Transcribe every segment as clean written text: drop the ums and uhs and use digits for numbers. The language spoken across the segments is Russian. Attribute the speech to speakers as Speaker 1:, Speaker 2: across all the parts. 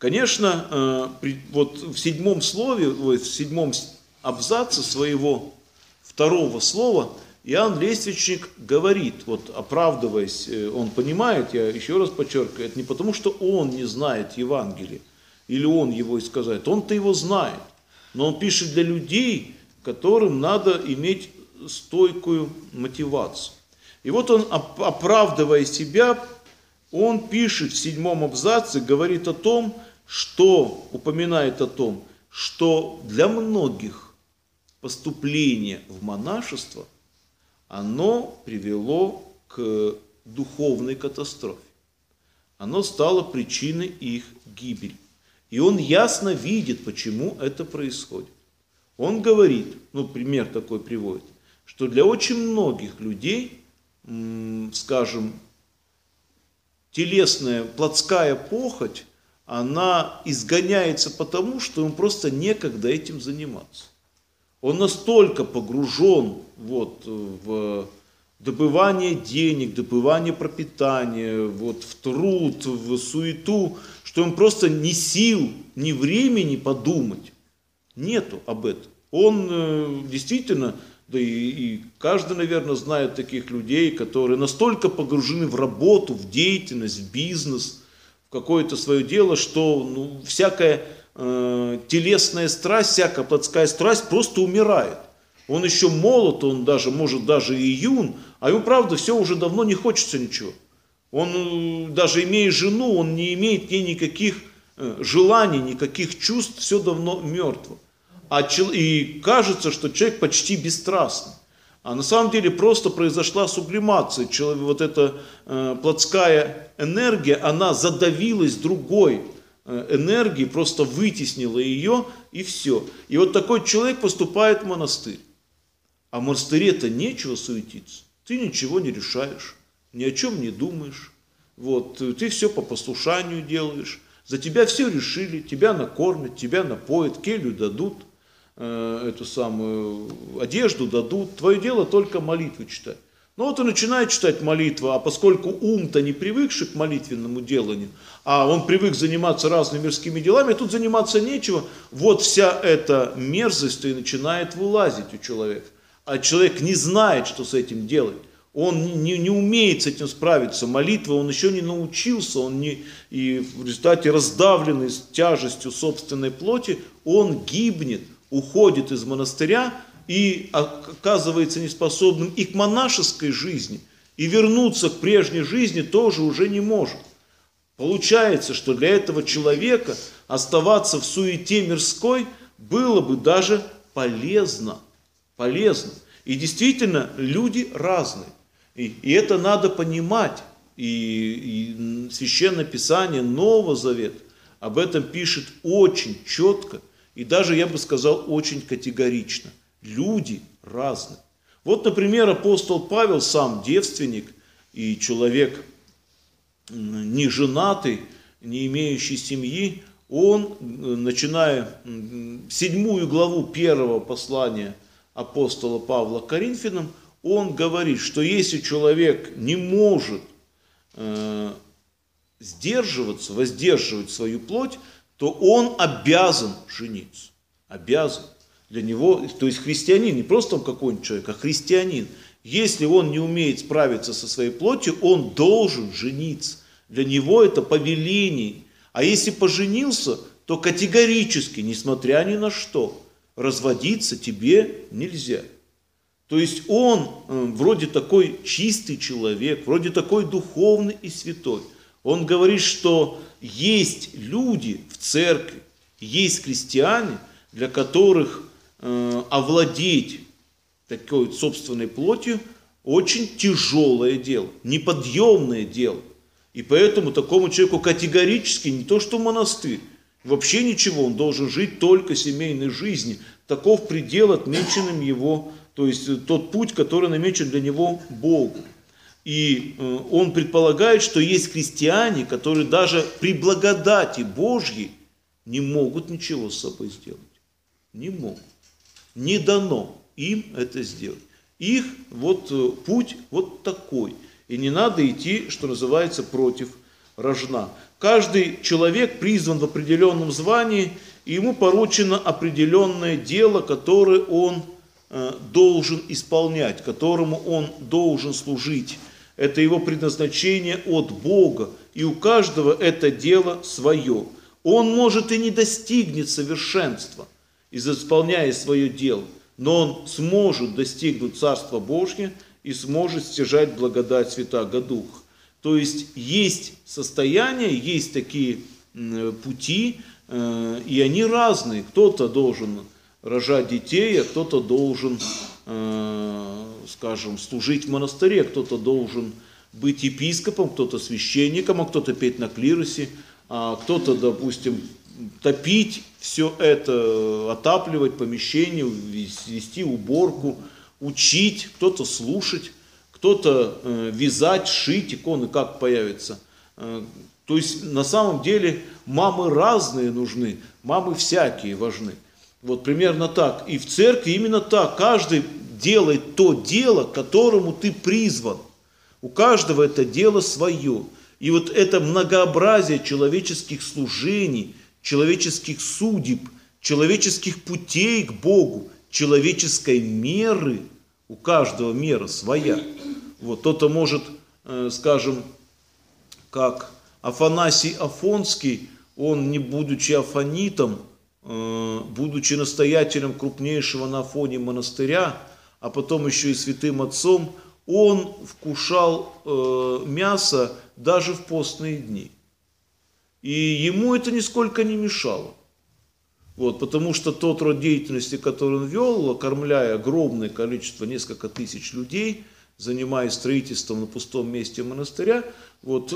Speaker 1: Конечно, вот в седьмом слове, в седьмом абзаце своего второго слова Иоанн Лествичник говорит, вот оправдываясь, он понимает, я еще раз подчеркиваю, это не потому, что он не знает Евангелие, или он его искажает, он-то его знает, но он пишет для людей, которым надо иметь стойкую мотивацию. И вот он, оправдывая себя, он пишет в седьмом абзаце, говорит о том, что, упоминает о том, что для многих поступление в монашество, оно привело к духовной катастрофе. Оно стало причиной их гибели. И он ясно видит, почему это происходит. Он говорит, пример такой приводит, что для очень многих людей, скажем, телесная, плотская похоть, она изгоняется потому, что ему просто некогда этим заниматься. Он настолько погружен в добывание денег, добывание пропитания, в труд, в суету, что он просто ни сил, ни времени подумать нету об этом. Он действительно, да и каждый, наверное, знает таких людей, которые настолько погружены в работу, в деятельность, в бизнес, в какое-то свое дело, что всякая телесная страсть, всякая плотская страсть просто умирает. Он еще молод, он может даже и юн, а ему, правда, все уже давно не хочется ничего. Он, даже имея жену, он не имеет к ней никаких желаний, никаких чувств, все давно мертво. И кажется, что человек почти бесстрастный. А на самом деле просто произошла сублимация. Вот эта плотская энергия, она задавилась другой энергией, просто вытеснила ее, и все. И вот такой человек поступает в монастырь. А в монастыре-то нечего суетиться. Ты ничего не решаешь, ни о чем не думаешь. Ты все по послушанию делаешь. За тебя все решили, тебя накормят, тебя напоят, келью дадут, эту самую одежду дадут. Твое дело только молитву читать. Он начинает читать молитву, а поскольку ум-то не привыкший к молитвенному деланию, а он привык заниматься разными мирскими делами, тут заниматься нечего, вся эта мерзость и начинает вылазить у человека. А человек не знает, что с этим делать. Он не умеет с этим справиться. Молитва, он еще не научился, и в результате раздавленный тяжестью собственной плоти, он гибнет, уходит из монастыря и оказывается неспособным и к монашеской жизни, и вернуться к прежней жизни тоже уже не может. Получается, что для этого человека оставаться в суете мирской было бы даже полезно. И действительно, люди разные. И это надо понимать. И Священное Писание, Нового Завета об этом пишет очень четко и даже, я бы сказал, очень категорично. Люди разные. Например, апостол Павел, сам девственник и человек не женатый, не имеющий семьи, он, начиная 7 главу 1 послания апостола Павла к Коринфянам, он говорит, что если человек не может воздерживать свою плоть, то он обязан жениться. Обязан. Для него, то есть христианин, не просто какой-нибудь человек, а христианин. Если он не умеет справиться со своей плотью, он должен жениться. Для него это повеление. А если поженился, то категорически, несмотря ни на что, разводиться тебе нельзя. То есть он вроде такой чистый человек, вроде такой духовный и святой. Он говорит, что есть люди в церкви, есть христиане, для которых овладеть такой собственной плотью очень тяжелое дело, неподъемное дело. И поэтому такому человеку категорически не то что монастырь, вообще ничего, он должен жить только семейной жизнью. Таков предел, отмеченным его, то есть тот путь, который намечен для него Богом. И он предполагает, что есть христиане, которые даже при благодати Божьей не могут ничего с собой сделать. Не могут. Не дано им это сделать. Их путь такой. И не надо идти, что называется, против рожна. Каждый человек призван в определенном звании, и ему поручено определенное дело, которое он должен исполнять, которому он должен служить. Это его предназначение от Бога, и у каждого это дело свое. Он, может, и не достигнет совершенства, исполняя свое дело, но он сможет достигнуть Царства Божьего и сможет стяжать благодать Святаго Духа. То есть состояния, есть такие пути, и они разные. Кто-то должен рожать детей, а кто-то должен, скажем, служить в монастыре, кто-то должен быть епископом, кто-то священником, а кто-то петь на клиросе, а кто-то, допустим, топить все это, отапливать помещение, вести уборку, учить, кто-то слушать, кто-то вязать, шить, иконы как появятся. То есть на самом деле мамы разные нужны, мамы всякие важны. Вот примерно так. И в церкви именно так. Каждый делает то дело, к которому ты призван. У каждого это дело свое. И вот это многообразие человеческих служений, человеческих судеб, человеческих путей к Богу, человеческой меры, у каждого мера своя. Вот кто-то может, скажем, как Афанасий Афонский, он, не будучи афонитом, будучи настоятелем крупнейшего на Афоне монастыря, а потом еще и святым отцом, он вкушал мясо даже в постные дни. И ему это нисколько не мешало. Вот, потому что тот род деятельности, который он вел, окормляя огромное количество, несколько тысяч людей, занимаясь строительством на пустом месте монастыря, вот,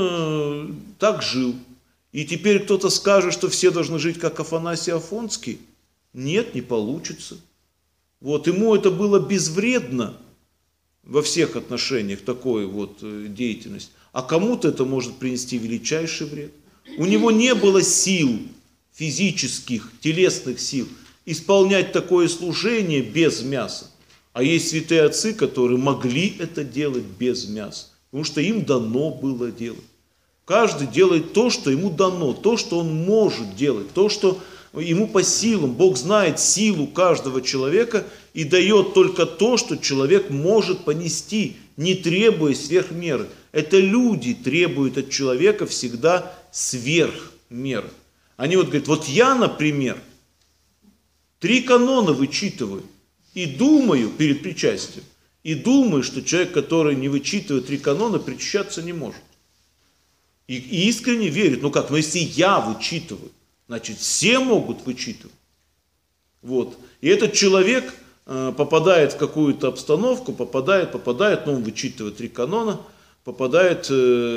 Speaker 1: он так жил. И теперь кто-то скажет, что все должны жить как Афанасий Афонский. Нет, не получится. Вот, ему это было безвредно во всех отношениях, такой вот деятельность. А кому-то это может принести величайший вред. У него не было сил физических, телесных сил исполнять такое служение без мяса. А есть святые отцы, которые могли это делать без мяса, потому что им дано было делать. Каждый делает то, что ему дано, то, что он может делать, то, что ему по силам. Бог знает силу каждого человека и дает только то, что человек может понести, не требуя сверх меры. Это люди требуют от человека всегда сверх меры. Они вот говорят, вот я, например, 3 канона вычитываю и думаю перед причастием, и думаю, что человек, который не вычитывает 3 канона, причащаться не может. И искренне верит, ну как, ну если я вычитываю, значит все могут вычитывать. Вот. И этот человек попадает в какую-то обстановку, попадает, но он вычитывает 3 канона, попадает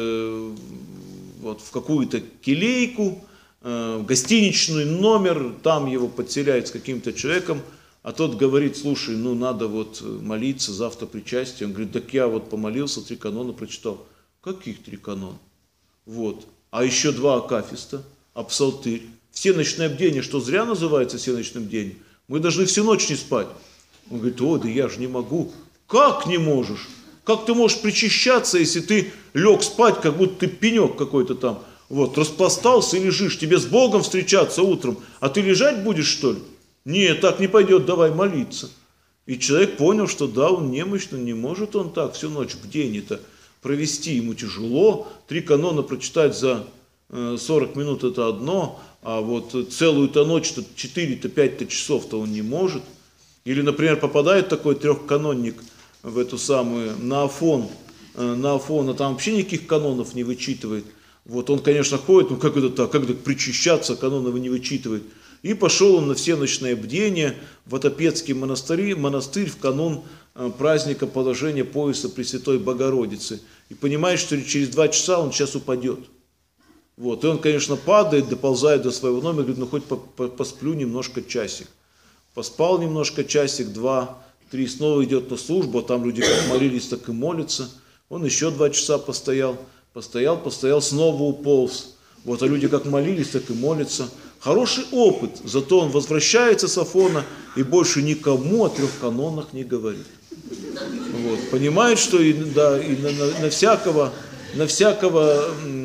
Speaker 1: вот, в какую-то келейку, в гостиничный номер, там его подселяют с каким-то человеком, а тот говорит, слушай, ну надо вот молиться, завтра причастие. Он говорит, так я вот помолился, 3 канона прочитал. Каких 3 канона? Вот. А еще 2 акафиста, а псалтырь. Всеночное бдение, что зря называется всеночным бдением? Мы должны всю ночь не спать. Он говорит, о, да я же не могу. Как не можешь? Как ты можешь причащаться, если ты лег спать, как будто ты пенек какой-то там? Вот, распластался и лежишь, тебе с Богом встречаться утром, а ты лежать будешь, что ли? Нет, так не пойдет, давай молиться. И человек понял, что да, он немощный, не может он так всю ночь в бдении-то провести, ему тяжело. 3 канона прочитать за 40 минут это одно, а вот целую-то ночь, 4-5 часов-то он не может. Или, например, попадает такой 3-канонник в эту самую, на Афон, а там вообще никаких канонов не вычитывает. Вот он, конечно, ходит, ну как это так, как так причащаться, канонов не вычитывает. И пошел он на всеночное бдение в Отопецкий монастырь в канун праздника положения пояса Пресвятой Богородицы. И понимает, что через 2 часа он сейчас упадет. Вот. И он, конечно, падает, доползает до своего номера, говорит, ну хоть посплю немножко часик. Поспал немножко часик, 2, 3, снова идет на службу, а там люди как молились, так и молятся. Он еще 2 часа постоял, снова уполз. Вот, а люди как молились, так и молятся. Хороший опыт, зато он возвращается с Афона и больше никому о 3 канонах не говорит. Вот, понимает, что и, да, и на всякого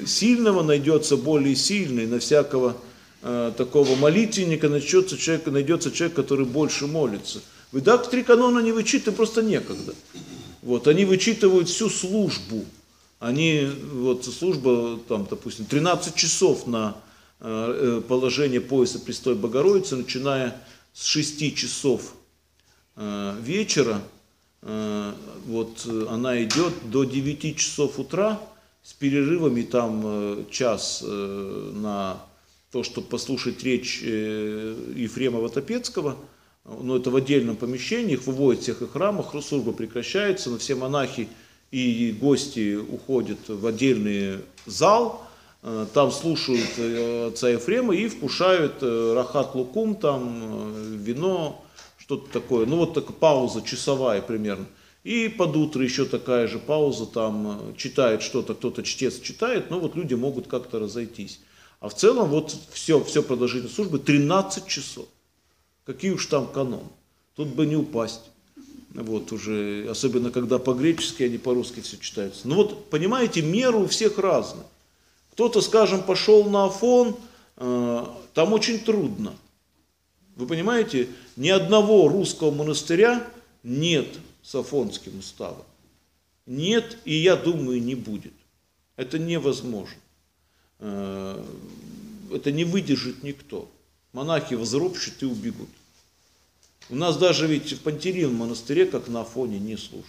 Speaker 1: сильного найдется более сильный, на всякого такого молитвенника найдется человек, который больше молится. В Редакторе 3 канона не вычитывают, просто некогда. Вот, они вычитывают всю службу. Они, вот служба, там, допустим, 13 часов на положение пояса Престой Богородицы, начиная с 6 часов вечера, вот она идет до 9 часов утра, с перерывами там час на то, чтобы послушать речь Ефрема Ватопецкого, но это в отдельном помещении, их выводят всех их храмах, служба прекращается, но все монахи и гости уходят в отдельный зал, там слушают отца Ефрема и вкушают рахат лукум, там вино, что-то такое, ну вот такая пауза часовая примерно. И под утро еще такая же пауза, там читает что-то, кто-то чтец читает, но вот люди могут как-то разойтись. А в целом вот все продолжительность службы 13 часов. Какие уж там каноны. Тут бы не упасть. Вот уже, особенно когда по-гречески, а не по-русски все читается. Ну вот, понимаете, меры у всех разные. Кто-то, скажем, пошел на Афон, там очень трудно. Вы понимаете, ни одного русского монастыря нет с Афонским уставом. Нет, и я думаю, не будет. Это невозможно. Это не выдержит никто. Монахи возропщут и убегут. У нас даже ведь в Пантелеимоновом монастыре, как на Афоне, не служат.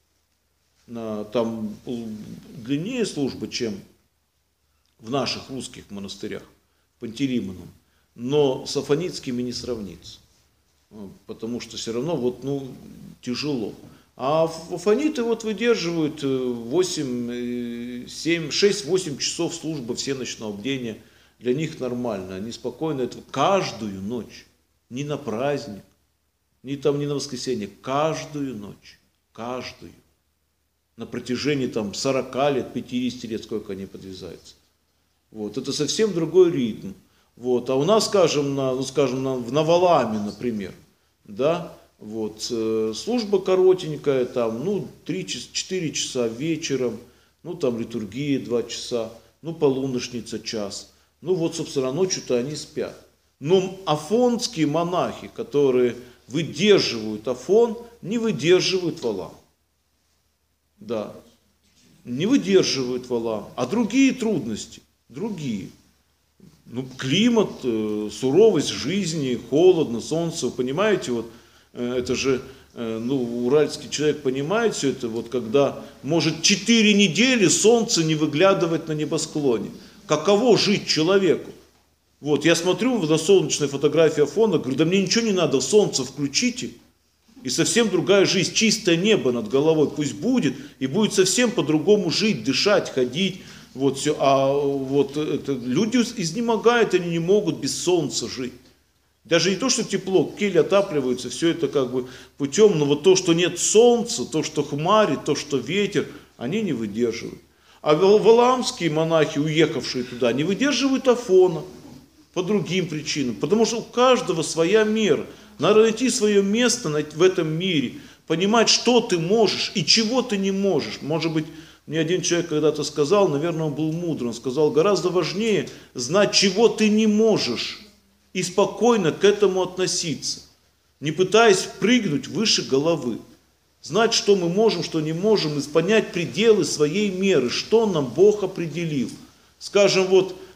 Speaker 1: Там длиннее служба, чем в наших русских монастырях, Пантелеимоновом. Но с афонитскими не сравнится. Потому что все равно вот, тяжело. А афониты вот выдерживают 6-8 часов службы всеночного бдения. Для них нормально. Они спокойно это каждую ночь. Не на праздник, не на воскресенье. Каждую ночь. Каждую. На протяжении 40 лет, 50 лет, сколько они подвязаются. Вот. Это совсем другой ритм. Вот. А у нас, скажем, в Наваламе, например, да, вот, служба коротенькая, 3-4 часа вечером, литургия 2 часа, полуношница час. Собственно, ночью-то они спят. Но афонские монахи, которые выдерживают Афон, не выдерживают Валам. Да, не выдерживают Валам. А другие трудности, другие. Климат, суровость жизни, холодно, солнце, вы понимаете, вот это же, уральский человек понимает все это, вот когда может 4 недели солнце не выглядывать на небосклоне. Каково жить человеку? Вот, я смотрю на солнечные фотографии Афона, говорю, да мне ничего не надо, солнце включите, и совсем другая жизнь, чистое небо над головой пусть будет, и будет совсем по-другому жить, дышать, ходить. Вот все, люди изнемогают, они не могут без солнца жить. Даже не то, что тепло, кельи отапливаются, все это как бы путем, но вот то, что нет солнца, то, что хмари, то, что ветер, они не выдерживают. А валаамские монахи, уехавшие туда, не выдерживают Афона по другим причинам, потому что у каждого своя мера. Надо найти свое место в этом мире, понимать, что ты можешь и чего ты не можешь. Может быть, мне один человек когда-то сказал, наверное, он был мудр, он сказал, гораздо важнее знать, чего ты не можешь, и спокойно к этому относиться, не пытаясь прыгнуть выше головы. Знать, что мы можем, что не можем, и понять пределы своей меры, что нам Бог определил. Скажем,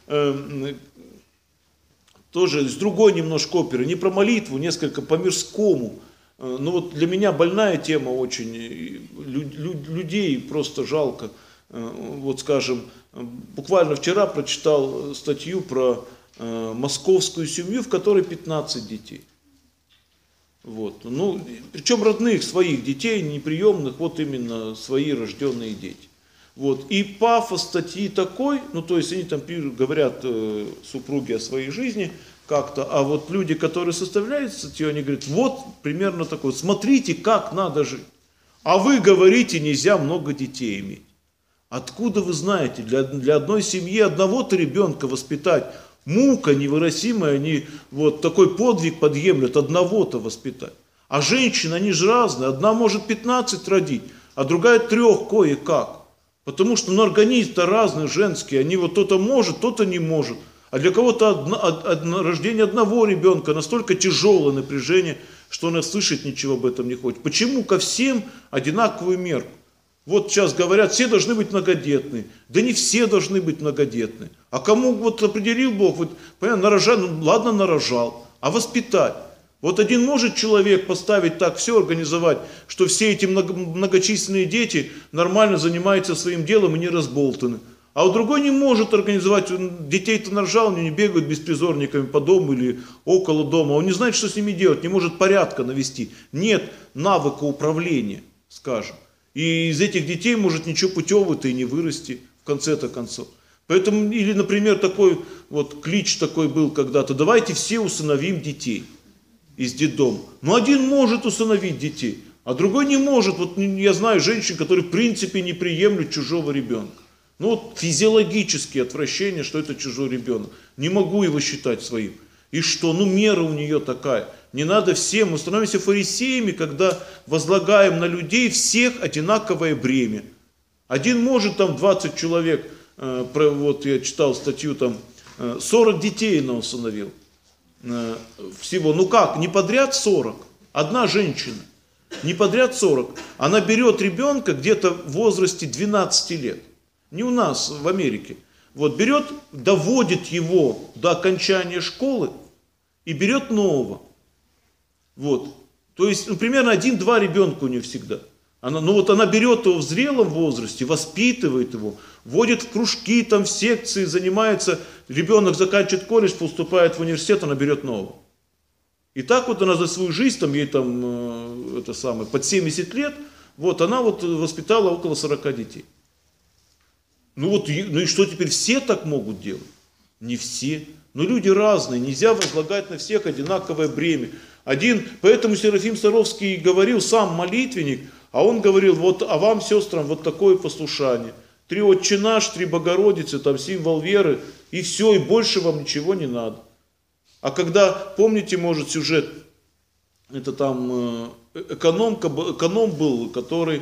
Speaker 1: тоже с другой немножко оперы, не про молитву, несколько по-мирскому. Для меня больная тема очень, людей просто жалко. Скажем, буквально вчера прочитал статью про московскую семью, в которой 15 детей. Причем родных, своих детей, неприемных, именно свои рожденные дети. И пафос статьи такой, они там говорят супруги о своей жизни как-то, а люди, которые составляют статью, они говорят, примерно такой, смотрите, как надо жить. А вы говорите, нельзя много детей иметь. Откуда вы знаете, для одной семьи одного-то ребенка воспитать, мука невыносимая, они такой подвиг подъемлют, одного-то воспитать. А женщины, они же разные, одна может 15 родить, а другая 3 кое-как. Потому что организм-то разный, женский, они вот кто-то может, кто-то не может. А для кого-то рождение одного ребенка настолько тяжелое напряжение, что она слышать ничего об этом не хочет. Почему ко всем одинаковую мерку? Вот сейчас говорят, все должны быть многодетные. Да не все должны быть многодетные. А кому вот определил Бог, вот, понятно, нарожал, ну ладно, нарожал, а воспитать? Вот один может человек поставить так, все организовать, что все эти многочисленные дети нормально занимаются своим делом и не разболтаны. А у другой не может организовать, детей-то нарожал, они не бегают беспризорниками по дому или около дома, он не знает, что с ними делать, не может порядка навести. Нет навыка управления, скажем. И из этих детей может ничего путевого-то и не вырасти в конце-то концов. Поэтому, или, например, такой вот клич такой был когда-то, давайте все усыновим детей из детдома. Но один может усыновить детей, а другой не может. Вот я знаю женщин, которые в принципе не приемлют чужого ребенка. Ну вот физиологические отвращения, что это чужой ребенок. Не могу его считать своим. И что? Ну мера у нее такая. Не надо всем. Мы становимся фарисеями, когда возлагаем на людей всех одинаковое бремя. Один может там 20 человек, вот я читал статью, там 40 детей она усыновил. Всего, ну как, не подряд 40, одна женщина, не подряд 40, она берет ребенка где-то в возрасте 12 лет, не у нас, в Америке, вот берет, доводит его до окончания школы и берет нового, вот, то есть, ну, примерно 1-2 ребенка у нее всегда. Она, ну вот она берет его в зрелом возрасте, воспитывает его, вводит в кружки, там в секции, занимается, ребенок заканчивает колледж, поступает в университет, она берет нового. И так вот она за свою жизнь, там ей там, это самое, под 70 лет, вот она вот воспитала около 40 детей. Ну вот, ну и что теперь, все так могут делать? Не все. Но люди разные, нельзя возлагать на всех одинаковое бремя. Один, поэтому Серафим Саровский говорил, сам молитвенник, а он говорил, вот, а вам, сестрам, вот такое послушание. 3 Отче наш, 3 Богородицы, там символ веры, и все, и больше вам ничего не надо. А когда, помните, может, сюжет, это там эконом был,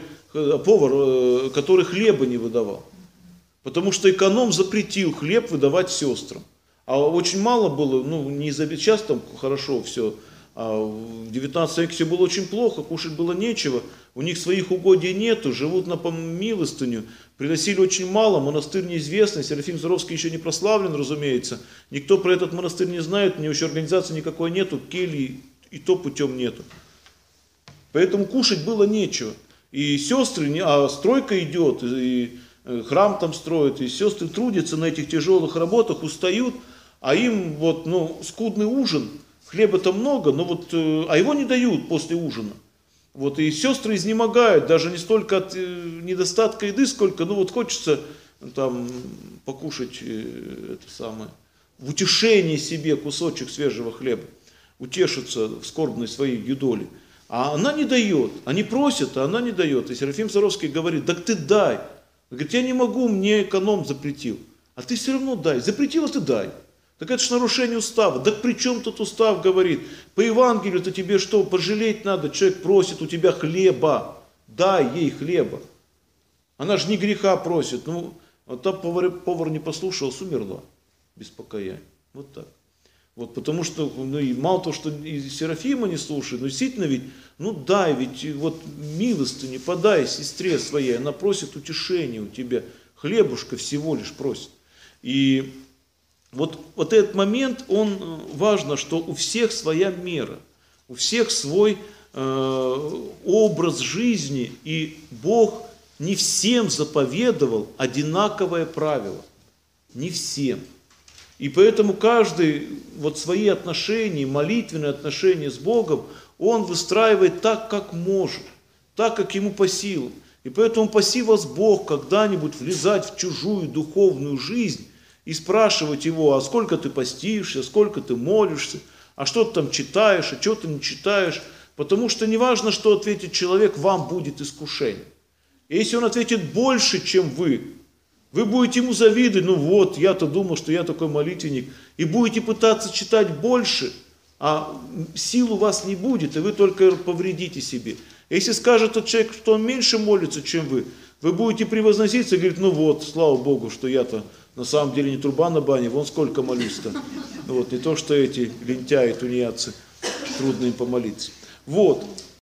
Speaker 1: повар, который хлеба не выдавал. Потому что эконом запретил хлеб выдавать сестрам. А очень мало было, ну, не сейчас там хорошо все, а в 19 веке все было очень плохо, кушать было нечего, у них своих угодий нету, живут на милостыню, приносили очень мало, монастырь неизвестный, Серафим Саровский еще не прославлен, разумеется, никто про этот монастырь не знает, у него еще организации никакой нету, кельи и то путем нету. Поэтому кушать было нечего. И сестры, а стройка идет, и храм там строят, и сестры трудятся на этих тяжелых работах, устают, а им вот, ну, скудный ужин, хлеба-то много, но вот, а его не дают после ужина. Вот, и сестры изнемогают, даже не столько от недостатка еды, сколько, ну вот хочется там покушать это самое, в утешение себе кусочек свежего хлеба, утешиться в скорбной своей юдоле. А она не дает, они просят, а она не дает. И Серафим Саровский говорит, так ты дай. Он говорит, я не могу, мне эконом запретил. А ты все равно дай, запретила, ты дай. Так это же нарушение устава. Да при чем тут устав говорит? По Евангелию-то тебе что, пожалеть надо? Человек просит у тебя хлеба. Дай ей хлеба. Она же не греха просит. Ну, а та повар не послушалась, умерла. Без покаяния. Вот так. Вот потому что, ну и мало того, что и Серафима не слушает, но действительно ведь, ну дай, ведь вот милостыни подай сестре своей. Она просит утешения у тебя. Хлебушка всего лишь просит. И вот этот момент, он важно, что у всех своя мера, у всех свой образ жизни, и Бог не всем заповедовал одинаковое правило, не всем. И поэтому каждый вот свои отношения, молитвенные отношения с Богом, он выстраивает так, как может, так, как ему по силам. И поэтому паси вас Бог когда-нибудь влезать в чужую духовную жизнь, и спрашивать его, а сколько ты постишься, сколько ты молишься, а что ты там читаешь, а что ты не читаешь. Потому что не важно, что ответит человек, вам будет искушение. И если он ответит больше, чем вы будете ему завидовать, ну вот, я-то думал, что я такой молитвенник, и будете пытаться читать больше, а сил у вас не будет, и вы только повредите себе. Если скажет тот человек, что он меньше молится, чем вы, Вы будете превозноситься и говорить, ну вот, слава Богу, что я-то на самом деле не труба на бане, вон сколько молюсь-то. Вот, не то, что эти лентяи, тунеядцы, трудно им помолиться. Вот.